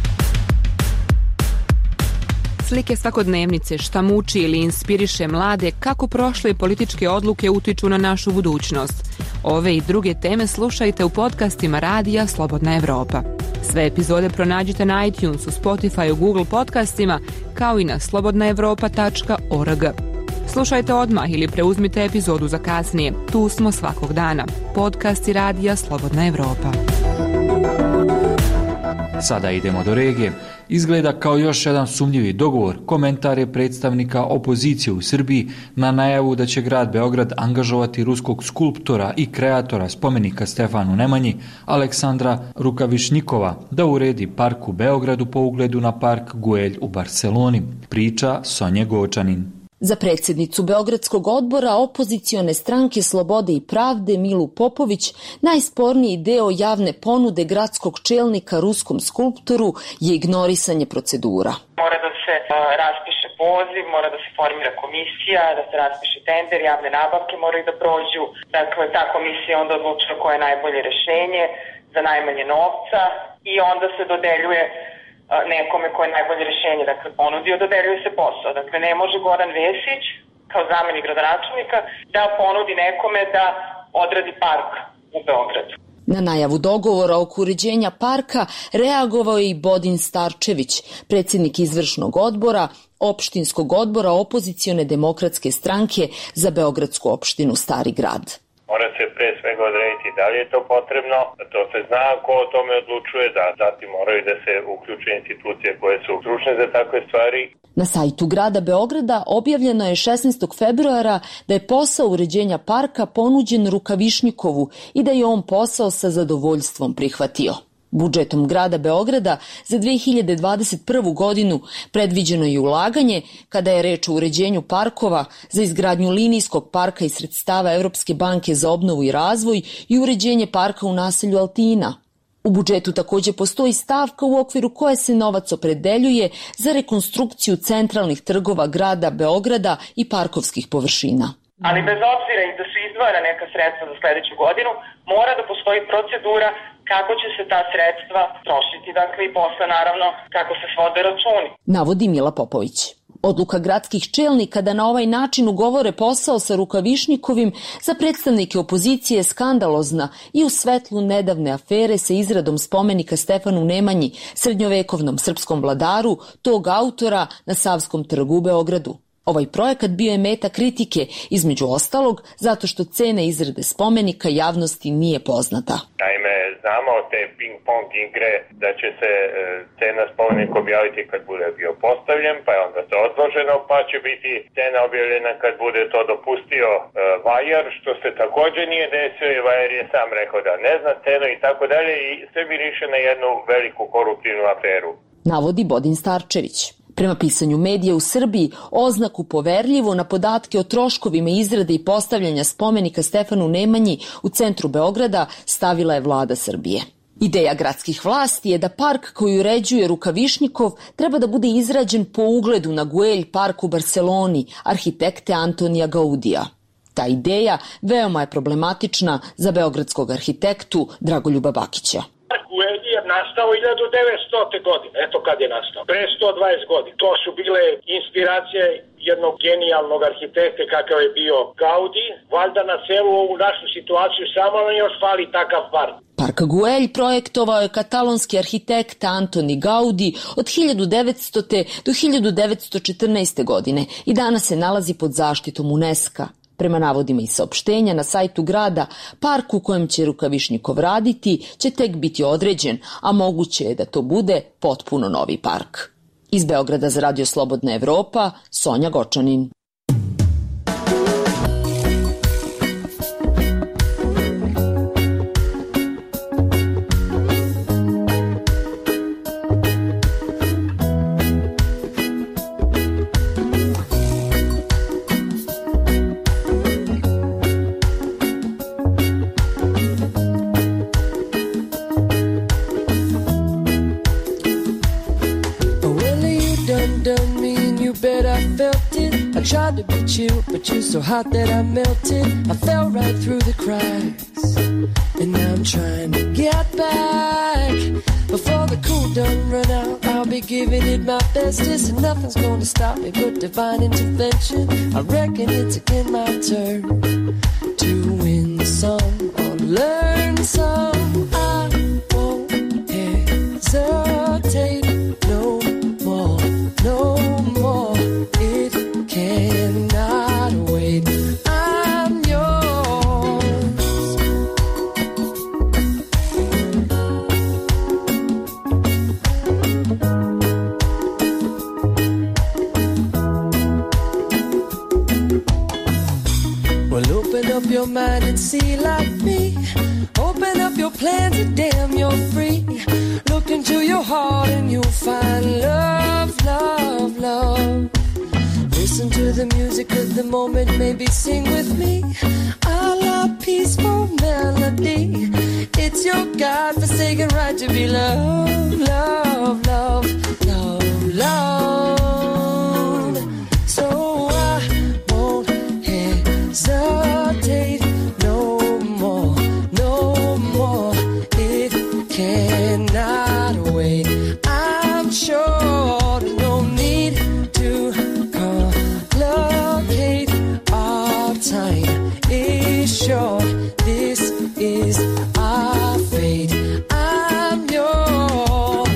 Slike svakodnevnice, šta muči ili inspiriše mlade, kako prošle političke odluke utiču na našu budućnost. Ove i druge teme slušajte u podcastima Radija Slobodna Evropa. Sve epizode pronađite na iTunesu, Spotifyu, Google podcastima, kao i na slobodna evropa tačka org. Slušajte odmah ili preuzmite epizodu za kasnije. Tu smo svakog dana. Podcasti Radija Slobodna Evropa. Sada idemo do regije. Izgleda kao još jedan sumnjivi dogovor. Komentar je predstavnika opozicije u Srbiji na najavu da će grad Beograd angažovati ruskog skulptora i kreatora spomenika Stefanu Nemanji, Aleksandra Rukavišnjikova, da uredi park u Beogradu po ugledu na park Güell u Barceloni. Priča Sonje Gočanin. Za predsjednicu Beogradskog odbora opozicione stranke Slobode i pravde Milu Popović najsporniji deo javne ponude gradskog čelnika ruskom skulptoru je ignorisanje procedura. Mora da se uh, raspiše poziv, mora da se formira komisija, da se raspiše tender, javne nabavke moraju da prođu. Dakle, ta komisija onda odlučuje koje je najbolje rješenje za najmanje novca i onda se dodeljuje nekome koje je najbolje rješenje, dakle ponudio, dodeljuje se posao. Dakle, ne može Goran Vesić, kao zamjenik gradonačelnika, da ponudi nekome da odradi park u Beogradu. Na najavu dogovora oko uređenja parka reagovao je i Bodin Starčević, predsjednik izvršnog odbora opštinskog odbora opozicione demokratske stranke za Beogradsku opštinu Stari grad. Mora se pre svega odrediti da li je to potrebno, da to se zna ko o tome odlučuje, da zatim moraju da se uključe institucije koje su stručne za takve stvari. Na sajtu grada Beograda objavljeno je šesnaestog februara da je posao uređenja parka ponuđen Rukavišnjikovu i da je on posao sa zadovoljstvom prihvatio. Budžetom grada Beograda za dve hiljade dvadeset prvu godinu predviđeno je ulaganje, kada je reč o uređenju parkova, za izgradnju linijskog parka iz sredstava Evropske banke za obnovu i razvoj i uređenje parka u naselju Altina. U budžetu također postoji stavka u okviru koje se novac opredeljuje za rekonstrukciju centralnih trgova grada Beograda i parkovskih površina. Ali bez obzira i da su izdvojena neka sredstva za sljedeću godinu, mora da postoji procedura kako će se ta sredstva trošiti, dakle i posle naravno kako se svode računi. Navodi Mila Popović. Odluka gradskih čelnika da na ovaj način ugovore posao sa Rukavišnjikovim za predstavnike opozicije je skandalozna i u svetlu nedavne afere sa izradom spomenika Stefanu Nemanji, srednjovekovnom srpskom vladaru, tog autora na Savskom trgu u Beogradu. Ovaj projekat bio je meta kritike, između ostalog, zato što cena izrade spomenika javnosti nije poznata. Naime, znamo te ping-pong igre da će se cena spomenika objaviti kad bude bio postavljen, pa je onda to odloženo, pa će biti cena objavljena kad bude to dopustio uh, vajar, što se također nije desio i vajar je sam rekao da ne zna cenu i tako dalje i sve bi riše na jednu veliku koruptivnu aferu. Navodi Bodin Starčević. Prema pisanju medija u Srbiji, oznaku poverljivo na podatke o troškovima izrade i postavljanja spomenika Stefanu Nemanji u centru Beograda stavila je vlada Srbije. Ideja gradskih vlasti je da park koji uređuje Rukavišnjikov treba da bude izrađen po ugledu na Güell park u Barceloni, arhitekte Antonija Gaudija. Ta ideja veoma je problematična za beogradskog arhitektu Dragoljuba Bakića. Güell je nastao hiljadu devetstote. godine, eto kad je nastao, pre sto dvadeset godina. To su bile inspiracije jednog genijalnog arhitekte kakav je bio Gaudi. Valjda na celu ovu našu situaciju samo nam još fali takav park. Park Güell projektovao je katalonski arhitekt Antoni Gaudi od hiljadu devetstote. do hiljadu devetsto četrnaeste. godine i danas se nalazi pod zaštitom UNESCO. Prema navodima i saopštenja na sajtu grada, park u kojem će Rukavišnjikov raditi će tek biti određen, a moguće je da to bude potpuno novi park. Iz Beograda za Radio Slobodna Evropa, Sonja Gočanin. Tried to beat you, but you're so hot that I melted. I fell right through the cracks, and now I'm trying to get back. Before the cool done run out, I'll be giving it my bestest, and nothing's gonna stop me but divine intervention. I reckon it's again my turn to win some or learn some. I won't hesitate no more, no more. It cannot wait. I'm yours. Well, open up your mind and see like me. Open up your plans and damn, you're free. Look into your heart and you'll find love, love, love. Listen to the music of the moment, maybe sing with me. I love peaceful melody. It's your God-forsaken right to be loved, love, love, love, love. So I won't hesitate no more, no more. It cannot wait. I'm sure there's no need to locate. Our time is short. This is our fate. I'm yours.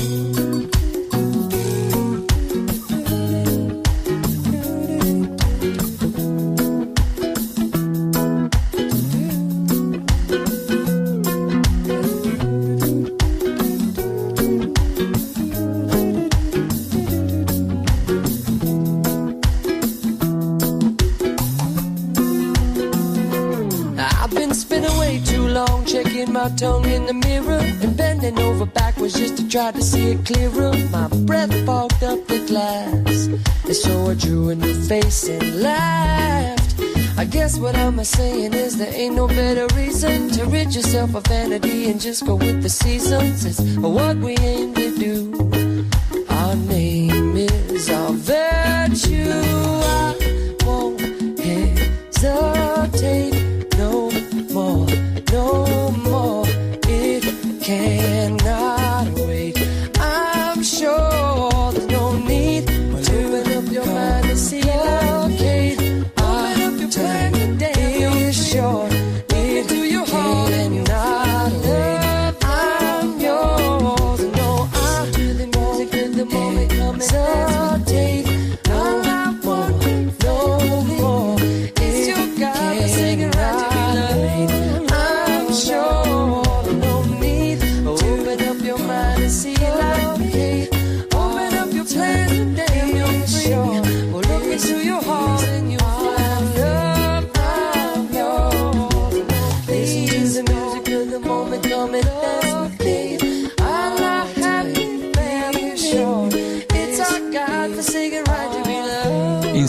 Checking my tongue in the mirror and bending over backwards just to try to see it clearer. My breath fogged up the glass, and so I drew a new face and laughed. I guess what I'm saying is there ain't no better reason to rid yourself of vanity and just go with the seasons. It's what we aim to do. Our name is our virtue. I won't hesitate no more, no more. It cannot wait. I'm sure there's no need to open up your mind and see locate. Open up your plan today. It's short. It do your heart cannot wait. I'm yours. No,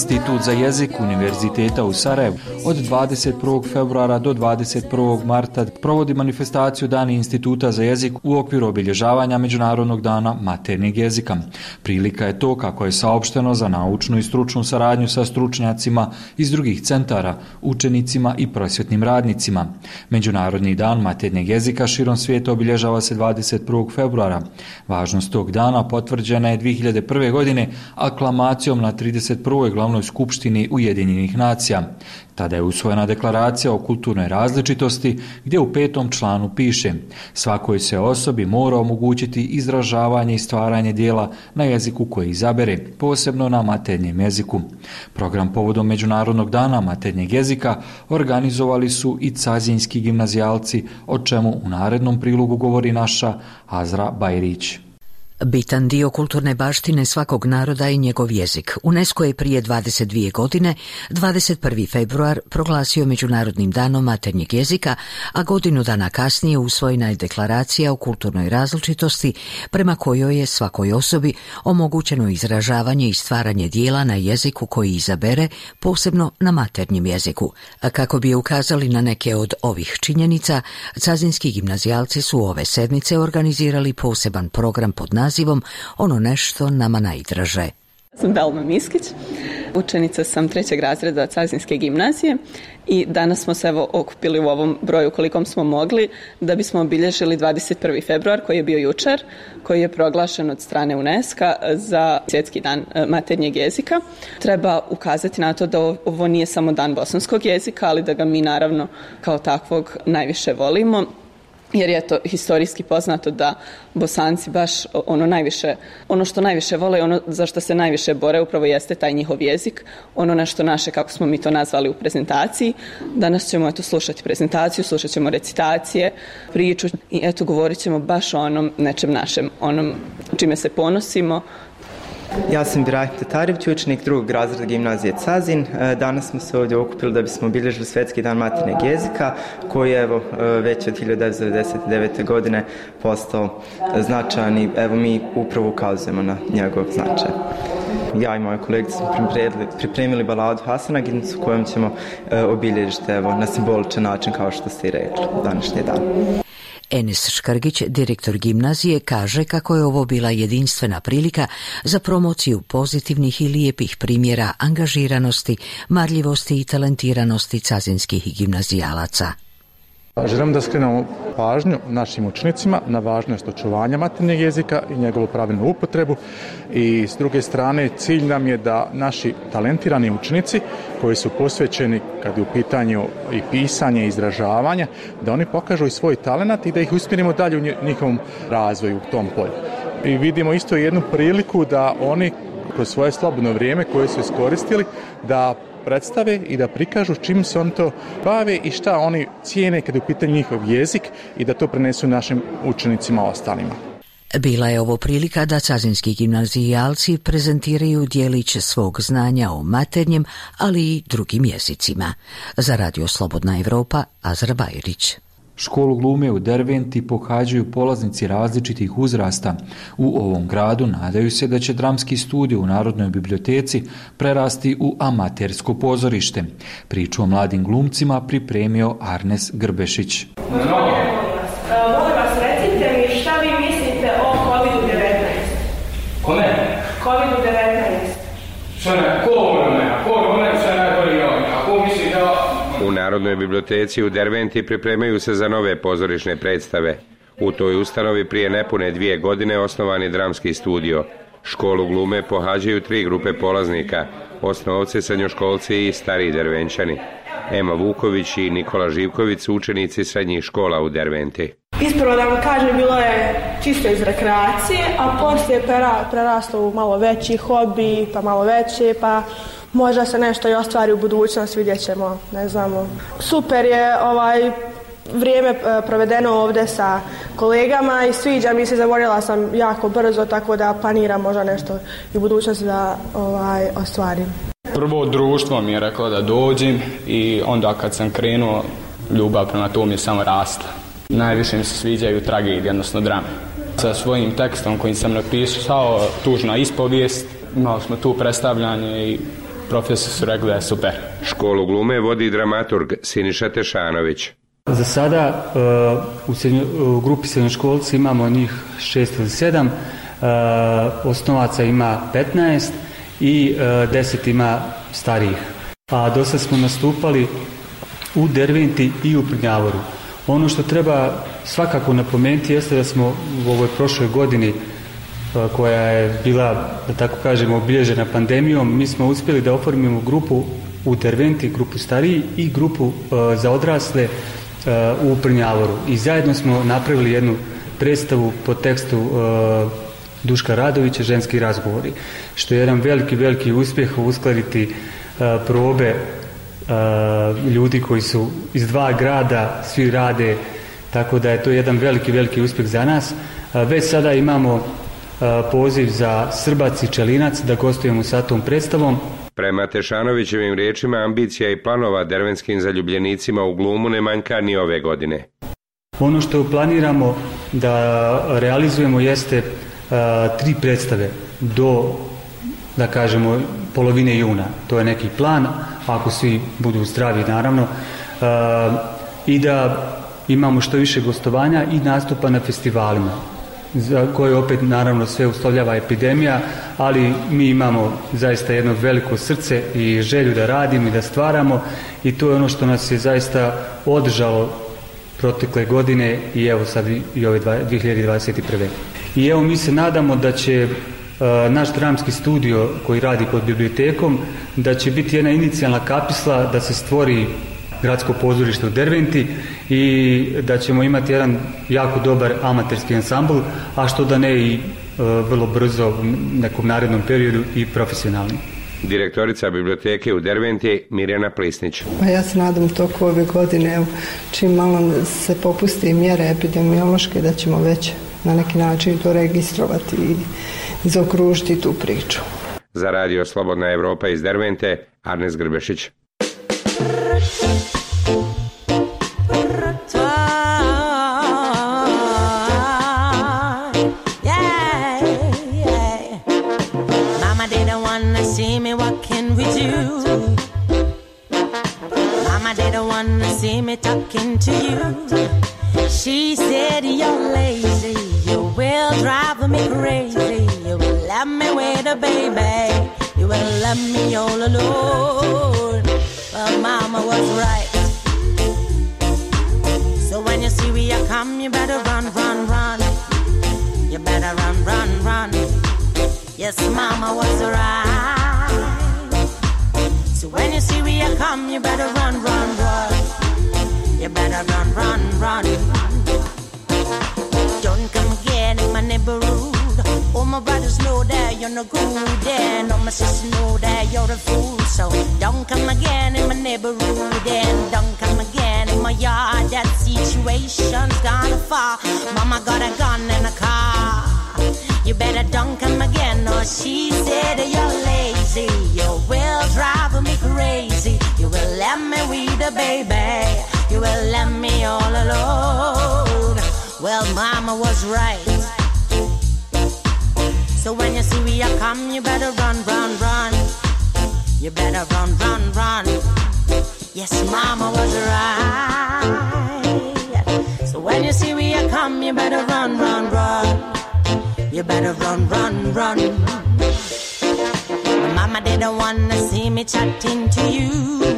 Institut za jezik Univerziteta u Sarajevu od dvadeset prvog februara do dvadeset prvog marta provodi manifestaciju Dani Instituta za jezik u okviru obilježavanja Međunarodnog dana maternjeg jezika. Prilika je to, kako je saopšteno, za naučnu i stručnu saradnju sa stručnjacima iz drugih centara, učenicima i prosvjetnim radnicima. Međunarodni dan maternjeg jezika širom svijeta obilježava se dvadeset prvog februara. Važnost tog dana potvrđena je dvije hiljade prve. godine aklamacijom na trideset prvoj glavnoj skupštini Ujedinjenih nacija. Tada je usvojena deklaracija o kulturnoj različitosti, gdje u petom članu piše: svakoj se osobi mora omogućiti izražavanje i stvaranje djela na jeziku koji izabere, posebno na maternjem jeziku. Program povodom Međunarodnog dana maternjeg jezika organizovali su i cazinski gimnazijalci, o čemu u narednom prilogu govori naša Azra Bajrić. Bitan dio kulturne baštine svakog naroda i njegov jezik. UNESCO je prije dvadeset dvije godine, dvadeset prvi februar, proglasio Međunarodnim danom maternjeg jezika, a godinu dana kasnije usvojena je deklaracija o kulturnoj različitosti prema kojoj je svakoj osobi omogućeno izražavanje i stvaranje djela na jeziku koji izabere, posebno na maternjem jeziku. A kako bi ukazali na neke od ovih činjenica, cazinski gimnazijalci su ove sedmice organizirali poseban program pod nazivom Ono nešto nama najdraže. Sam Belma Miskić, učenica sam trećeg razreda Cazinske gimnazije i danas smo se evo okupili u ovom broju kolikom smo mogli da bismo obilježili dvadeset prvi februar koji je bio jučer, koji je proglašen od strane UNESCO za Svjetski dan maternjeg jezika. Treba ukazati na to da ovo nije samo dan bosanskog jezika, ali da ga mi naravno kao takvog najviše volimo. Jer je to historijski poznato da Bosanci baš ono najviše, ono što najviše vole, ono za što se najviše bore upravo jeste taj njihov jezik, ono nešto naše, kako smo mi to nazvali u prezentaciji. Danas ćemo eto slušati prezentaciju, slušat ćemo recitacije, priču i eto govorit ćemo baš o onom nečem našem, onom čime se ponosimo. Ja sam Birahim Tatarević, učenik drugog razreda gimnazije Cazin. Danas smo se ovdje okupili da bismo obilježili Svjetski dan maternjeg jezika, koji je evo već od hiljadu devetsto devedeset devete. godine postao značajan i evo mi upravo ukazujemo na njegov značaj. Ja i moje kolegice smo pripremili baladu Hasanaginicu kojom ćemo obilježiti evo na simboličan način, kao što ste i rekli, današnji dan. Enes Škrgić, direktor gimnazije, kaže kako je ovo bila jedinstvena prilika za promociju pozitivnih i lijepih primjera angažiranosti, marljivosti i talentiranosti cazinskih gimnazijalaca. Želim da skrenemo pažnju našim učenicima na važnost očuvanja maternjeg jezika i njegovu pravilnu upotrebu i s druge strane cilj nam je da naši talentirani učenici koji su posvećeni kad je u pitanju i pisanje i izražavanje, da oni pokažu i svoj talenat i da ih usmjerimo dalje u njihovom razvoju u tom polju. I vidimo isto jednu priliku da oni kroz svoje slobodno vrijeme koje su iskoristili da predstave i da prikažu čim se on to bave i šta oni cijene kad je u pitanju njihov jezik i da to prenesu našim učenicima ostalima. Bila je ovo prilika da cazinski gimnazijalci prezentiraju djelić svog znanja o maternjem, ali i drugim jezicima. Za Radio Slobodna Evropa, Azra Bajrić. Školu glume u Derventi pohađaju polaznici različitih uzrasta. U ovom gradu nadaju se da će dramski studij u Narodnoj biblioteci prerasti u amatersko pozorište. Priču o mladim glumcima pripremio Arnes Grbešić. Molim vas, recite mi šta vi mislite o kovidu devetnaest? Kome? kovidu devetnaest. Šta ne? Ko ono ne? Ko ono ne? Šta najbolji on? A ko misli da... U Narodnoj biblioteci u Derventi pripremaju se za nove pozorišne predstave. U toj ustanovi prije nepune dvije godine osnovan je dramski studio. Školu glume pohađaju tri grupe polaznika, osnovci, srednjoškolci i stariji Dervenčani. Ema Vuković i Nikola Živković su učenici srednjih škola u Derventi. Ispravo da vam kažem, bilo je čisto iz rekreacije, a poslije je preraslo u malo veći hobi, pa malo veće, pa možda se nešto i ostvari u budućnost, vidjet ćemo, ne znamo. Super je ovaj vrijeme provedeno ovdje sa kolegama i sviđa mi se, zavorila sam jako brzo, tako da planiram možda nešto i u budućnosti da ovaj, ostvarim. Prvo društvo mi je reklo da dođem i onda kad sam krenuo, ljubav prema tomu je samo rasla. Najviše mi se sviđaju tragedije, odnosno drame. Sa svojim tekstom kojim sam napisao, Tužna ispovijest, imali smo tu predstavljanje i profesor su rekli da je super. Školu glume vodi dramaturg Siniša Tešanović. Za sada u, srednjo, u grupi srednjoškolci imamo njih šest ili sedam, osnovaca ima petnaest i deset ima starijih. A do sad smo nastupali u Derventi i u Prnjavoru. Ono što treba svakako napomenuti jeste da smo u ovoj prošloj godini koja je bila, da tako kažemo, obilježena pandemijom, mi smo uspjeli da oformimo grupu u Derventi, grupu stariji i grupu za odrasle u Prnjavoru. I zajedno smo napravili jednu predstavu po tekstu Duška Radovića, Ženski razgovori, što je jedan veliki, veliki uspjeh uskladiti probe ljudi koji su iz dva grada, svi rade, tako da je to jedan veliki, veliki uspjeh za nas. Već sada imamo poziv za Srbac i Čelinac da gostujemo sa tom predstavom. Prema Tešanovićevim riječima, ambicija i planova dervenskim zaljubljenicima u glumu ne manjka ni ove godine. Ono što planiramo da realizujemo jeste a, tri predstave do, da kažemo, polovine juna. To je neki plan, ako svi budu zdravi naravno, a, i da imamo što više gostovanja i nastupa na festivalima, za koje opet naravno sve uslovljava epidemija, ali mi imamo zaista jedno veliko srce i želju da radimo i da stvaramo, i to je ono što nas je zaista održalo protekle godine i evo sad i ove dvije hiljade dvadeset prve. I evo mi se nadamo da će uh, naš dramski studio koji radi pod bibliotekom, da će biti jedna inicijalna kapisla da se stvori gradsko pozorište u Derventi i da ćemo imati jedan jako dobar amaterski ansambl, a što da ne i e, vrlo brzo u nekom narednom periodu i profesionalni. Direktorica biblioteke u Derventi Mirjana Plisnić. Pa ja se nadam u toku ove godine, evo, čim malo se popusti mjere epidemiološke, da ćemo već na neki način to registrovati i zaokružiti tu priču. Za radio Slobodna Evropa iz Dervente, Arnes Grbešić. See me talking to you. She said you're lazy, you will drive me crazy. You will let me with a baby, you will let me all alone. Well, mama was right. So when you see we are come, you better run, run, run. You better run, run, run. Yes, mama was right. So when you see we are come, you better run, run, run. You better run, run, run. Don't come again in my neighborhood. All my brothers know that you're no good, and all my sisters know that you're a fool. So don't come again in my neighborhood, and don't come again in my yard. That situation's gonna fall. Mama got a gun and a car. You better don't come again, or she said you're lazy. You will drive me crazy. You will let me with a baby. You will let me all alone. Well, mama was right. So when you see we are come, you better run, run, run. You better run, run, run. Yes, mama was right. So when you see we are come, you better run, run, run. You better run, run, run. Mama didn't wanna see me chatting to you.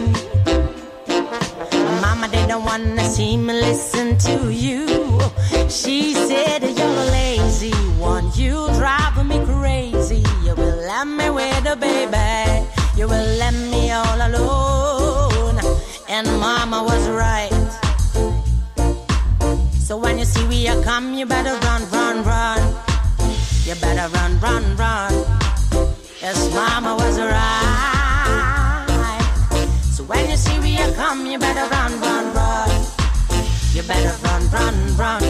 Mama didn't wanna see me listen to you. She said you're lazy, one you drive me crazy. You will let me with a baby, you will let me all alone. And mama was right. So when you see we are come, you better run, run, run. You better run, run, run. Yes, mama was right. So when you see we are come, you better run, run, run. You better run, run, run.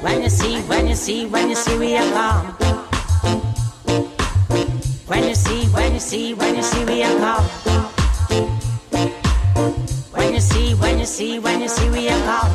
when you see, when you see, when you see we are come. When you see, when you see, when you see we are come. When you see, when you see, when you see we are come.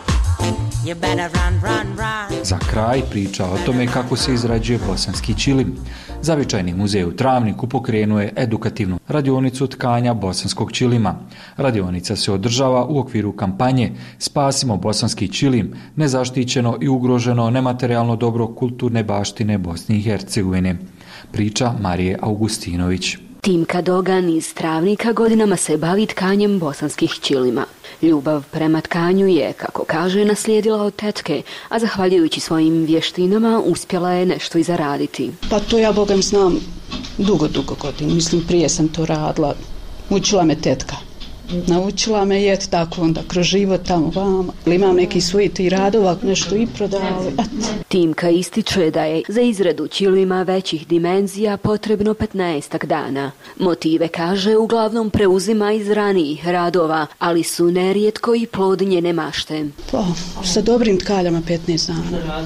You better run, run, run. Za kraj priča o tome kako se izrađuje bosanski ćilim. Zavičajni muzej u Travniku pokrenuo je edukativnu radionicu tkanja bosanskog ćilima. Radionica se održava u okviru kampanje Spasimo bosanski ćilim, nezaštićeno i ugroženo nematerijalno dobro kulturne baštine Bosne i Hercegovine. Priča Marije Augustinović. Timka Dogan iz Travnika godinama se bavi tkanjem bosanskih ćilima. Ljubav prema tkanju je, kako kaže, naslijedila od tetke, a zahvaljujući svojim vještinama uspjela je nešto i zaraditi. Pa to ja, bogam, znam dugo, dugo godina. Mislim, prije sam to radila. Učila me tetka. Naučila me je tako onda kroz život tamo vama. Imam neki svoj ti radova, nešto i prodavali. Timka ističe da je za izradu ćilima većih dimenzija potrebno petnaestak dana. Motive, kaže, uglavnom preuzima iz ranijih radova, ali su nerijetko i plod njene mašte. Pa, sa dobrim tkaljama petnaest dana.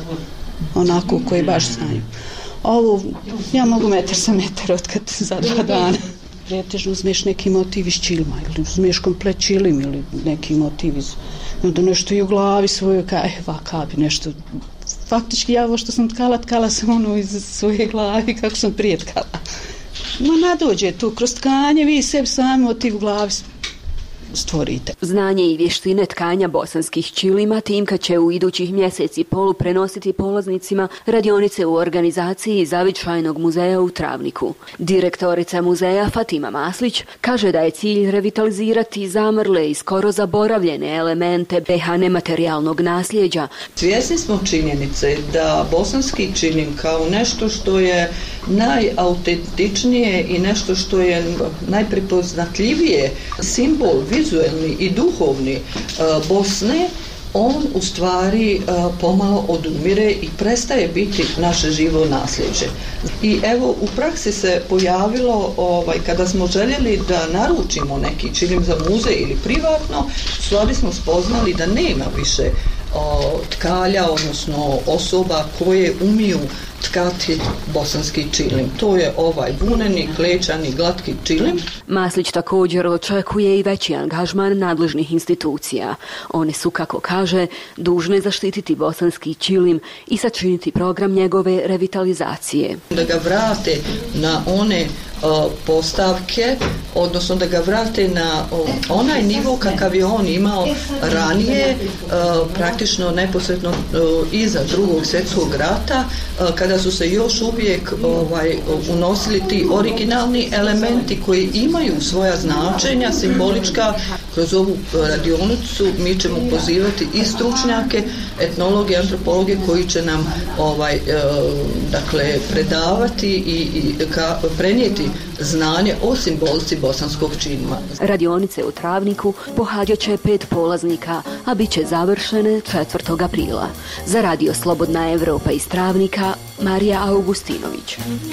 Onako koji baš znaju. Ovo, ja mogu metar sa metar otkad za dva dana. Pretežno uzmeš neki motiv iz ćilima ili uzmeš komplet ćilim ili neki motiv iz... Onda nešto i u glavi svoju kaj, vaka bi nešto... Faktički ja ovo što sam tkala, tkala sam ono iz svoje glavi kako sam prije tkala. Ma nadođe tu kroz tkanje, vi sebi sami motiv u glavi stvorite. Znanje i vještine tkanja bosanskih ćilima Timka će u idućih mjeseci polu prenositi polaznicima radionice u organizaciji Zavičajnog muzeja u Travniku. Direktorica muzeja Fatima Maslić kaže da je cilj revitalizirati zamrle i skoro zaboravljene elemente be ha nematerijalnog nasljeđa. Svjesni smo činjenice da bosanski čilim kao nešto što je najautentičnije i nešto što je najprepoznatljivije simbol vizuelni i duhovni Bosne, on u stvari pomalo odumire i prestaje biti naše živo nasljeđe. I evo, u praksi se pojavilo, ovaj, kada smo željeli da naručimo neki čilim za muzej ili privatno, u stvari smo spoznali da nema više o, tkalja, odnosno osoba koje umiju tkati bosanski čilim. To je ovaj vuneni, klečani, glatki čilim. Maslić također očekuje i veći angažman nadležnih institucija. One su, kako kaže, dužne zaštititi bosanski čilim i sačiniti program njegove revitalizacije. Da ga vrate na one uh, postavke, odnosno da ga vrate na uh, onaj nivo kakav je on imao ranije, uh, praktično neposredno uh, iza drugog svjetskog rata, uh, kada su se još uvijek ovaj, unosili ti originalni elementi koji imaju svoja značenja simbolička. Kroz ovu radionicu mi ćemo pozivati i stručnjake, etnologe, antropologe koji će nam ovaj, e, dakle, predavati i, i ka, prenijeti znanje o simbolici bosanskog činima. Radionice u Travniku pohađat će pet polaznika, a bit će završene četvrtog aprila. Za Radio Slobodna Evropa iz Travnika, Marija Augustinović.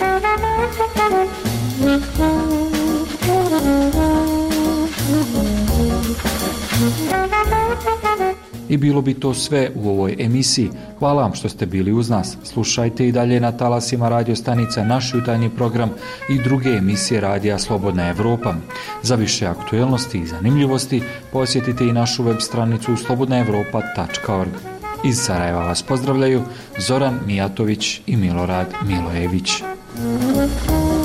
I bilo bi to sve u ovoj emisiji. Hvala vam što ste bili uz nas. Slušajte i dalje na talasima radio stanica naš jutarnji program i druge emisije Radija Slobodna Evropa. Za više aktuelnosti i zanimljivosti posjetite i našu web stranicu slobodna evropa tačka org. Iz Sarajeva vas pozdravljaju Zoran Mijatović i Milorad Milojević.